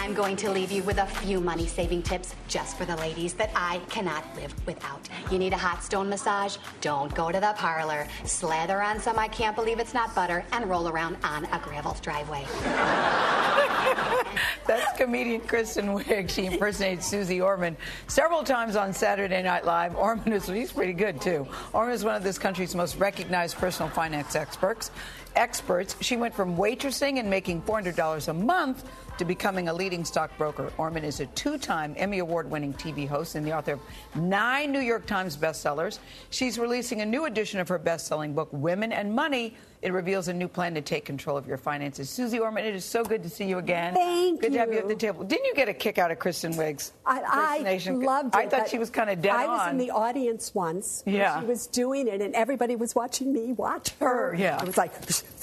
I'm going to leave you with a few money-saving tips just for the ladies that I cannot live without. You need a hot stone massage? Don't go to the parlor. Slather on some I can't believe it's not butter and roll around on a gravel driveway. That's comedian Kristen Wiig. She impersonated Susie Orman several times on Saturday Night Live. Orman he's pretty good, too. Orman is one of this country's most recognized personal finance experts. She went from waitressing and making $400 a month to becoming a leading stockbroker. Orman is a two-time Emmy Award-winning TV host and the author of 9 New York Times bestsellers. She's releasing a new edition of her best-selling book, Women and Money. It reveals a new plan to take control of your finances. Susie Orman, it is so good to see you again. Thank you. Good to have you at the table. Didn't you get a kick out of Kristen Wiig's impersonation? I loved it. I thought she was kind of dead on. I was in the audience once. Yeah. She was doing it, and everybody was watching me watch her. Yeah. It was like...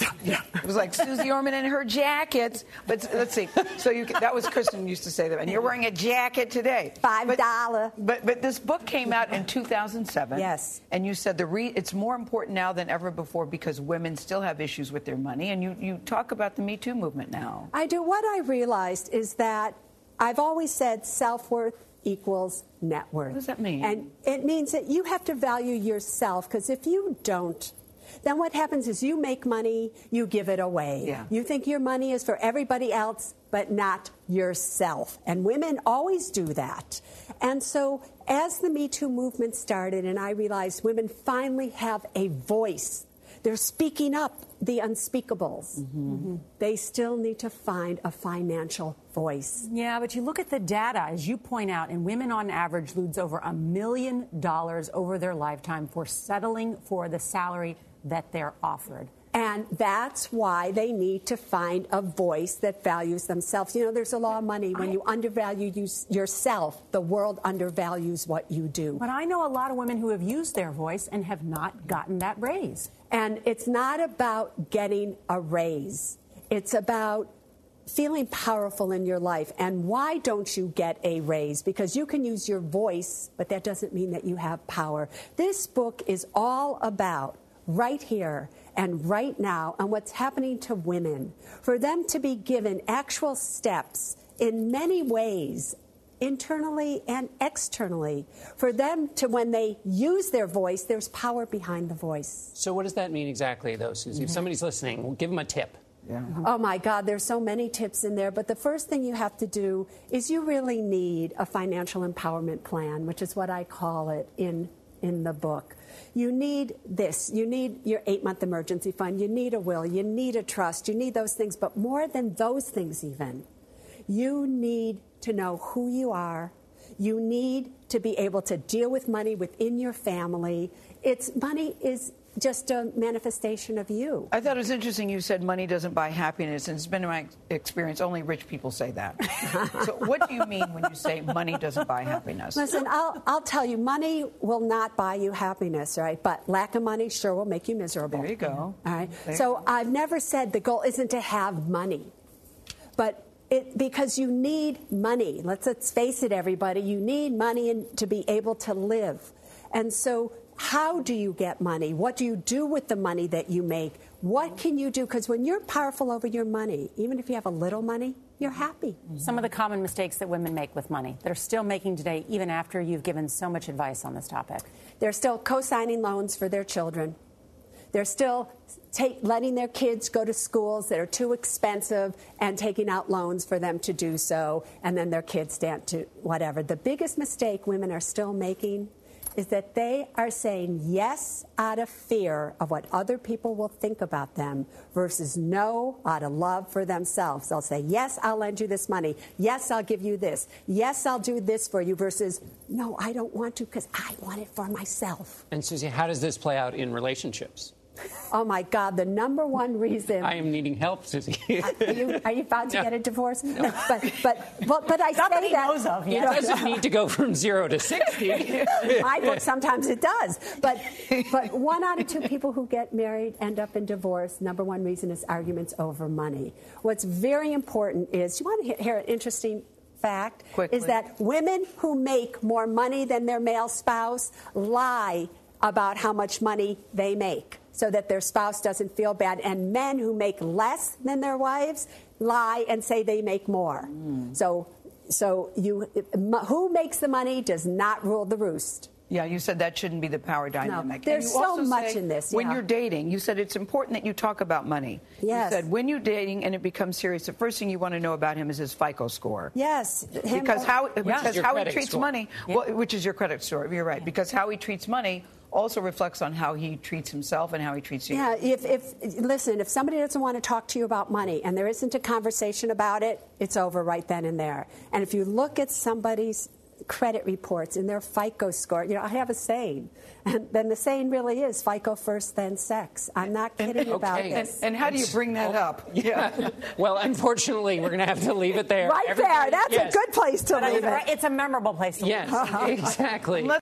It was like Susie Orman in her jackets. But let's see. So that was Kristen used to say that. And you're wearing a jacket today. $5. But this book came out in 2007. Yes. And you said it's more important now than ever before because women still have issues with their money. And you talk about the Me Too movement now. I do. What I realized is that I've always said self-worth equals net worth. What does that mean? And it means that you have to value yourself, because if you don't, then what happens is you make money, you give it away. Yeah. You think your money is for everybody else, but not yourself. And women always do that. And so as the Me Too movement started, and I realized women finally have a voice, they're speaking up the unspeakables. Mm-hmm. They still need to find a financial voice. Yeah, but you look at the data, as you point out, and women on average lose over $1 million over their lifetime for settling for the salary that they're offered. And that's why they need to find a voice that values themselves. You know, there's a law of money. When you undervalue yourself, the world undervalues what you do. But I know a lot of women who have used their voice and have not gotten that raise. And it's not about getting a raise. It's about feeling powerful in your life. And why don't you get a raise? Because you can use your voice, but that doesn't mean that you have power. This book is all about right here and right now and what's happening to women, for them to be given actual steps in many ways, internally and externally, for them to, when they use their voice, there's power behind the voice. So what does that mean exactly, though, Susie? If somebody's listening, we'll give them a tip. Yeah. Oh, my God, there's so many tips in there. But the first thing you have to do is you really need a financial empowerment plan, which is what I call it in the book. You need this. You need your 8-month emergency fund. You need a will. You need a trust. You need those things. But more than those things even, you need to know who you are. You need to be able to deal with money within your family. Money is just a manifestation of you. I thought it was interesting you said money doesn't buy happiness, and it's been my experience only rich people say that. So what do you mean when you say money doesn't buy happiness? Listen, I'll tell you, money will not buy you happiness, right? But lack of money sure will make you miserable. There you go. All right. So I've never said the goal isn't to have money, but because you need money. Let's face it, everybody. You need money to be able to live. And so how do you get money? What do you do with the money that you make? What can you do? Because when you're powerful over your money, even if you have a little money, you're happy. Some of the common mistakes that women make with money, that are still making today, even after you've given so much advice on this topic. They're still co-signing loans for their children. They're still letting their kids go to schools that are too expensive and taking out loans for them to do so, and then their kids stand to whatever. The biggest mistake women are still making is that they are saying yes out of fear of what other people will think about them versus no out of love for themselves. They'll say, yes, I'll lend you this money. Yes, I'll give you this. Yes, I'll do this for you versus, no, I don't want to because I want it for myself. And Susie, how does this play out in relationships? Oh, my God, the number one reason... I am needing help, Susie. Are you about to get a divorce? No. But I Not say that... knows of yet. It doesn't need to go from 0 to 60. My book, sometimes it does. But 1 out of 2 people who get married end up in divorce. Number one reason is arguments over money. What's very important is, you want to hear an interesting fact? Quickly. Is that women who make more money than their male spouse lie about how much money they make, so that their spouse doesn't feel bad. And men who make less than their wives lie and say they make more. So who makes the money does not rule the roost. Yeah, you said that shouldn't be the power dynamic. No, there's so much in this. When you're dating, you said it's important that you talk about money. Yes. You said when you're dating and it becomes serious, the first thing you want to know about him is his FICO score. Yes. Because how he treats score. money, which is your credit score. You're right. Because how he treats money also reflects on how he treats himself and how he treats you. Yeah, if somebody doesn't want to talk to you about money and there isn't a conversation about it, it's over right then and there. And if you look at somebody's credit reports and their FICO score, I have a saying, and then the saying really is FICO first, then sex. I'm not kidding about this. And how do you bring that up? Yeah. Well, unfortunately, we're going to have to leave it there. Right there. That's a good place to leave it. It's a memorable place to leave it. Yes, exactly.